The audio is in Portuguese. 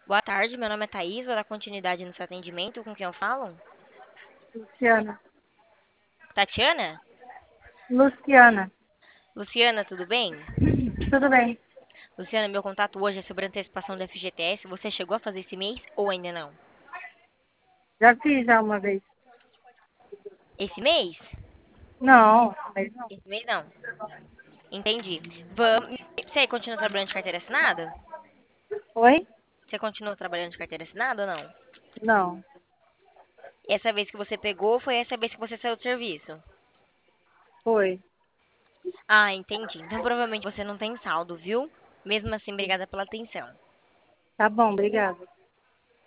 Boa tarde, meu nome é Thaís, vou dar continuidade no seu atendimento. Com quem eu falo? Luciana. Tatiana? Luciana. Luciana, tudo bem? Tudo bem. Luciana, meu contato hoje é sobre a antecipação do FGTS. Você chegou a fazer esse mês ou ainda não? Já fiz já uma vez. Esse mês? Não, mas não. Esse mês não. Entendi. Vamos. Você continua trabalhando de carteira assinada? Oi? Você continua trabalhando de carteira assinada ou não? Não. Essa vez que você pegou foi essa vez que você saiu do serviço? Foi. Ah, entendi. Então provavelmente você não tem saldo, viu? Mesmo assim, obrigada pela atenção. Tá bom, obrigada.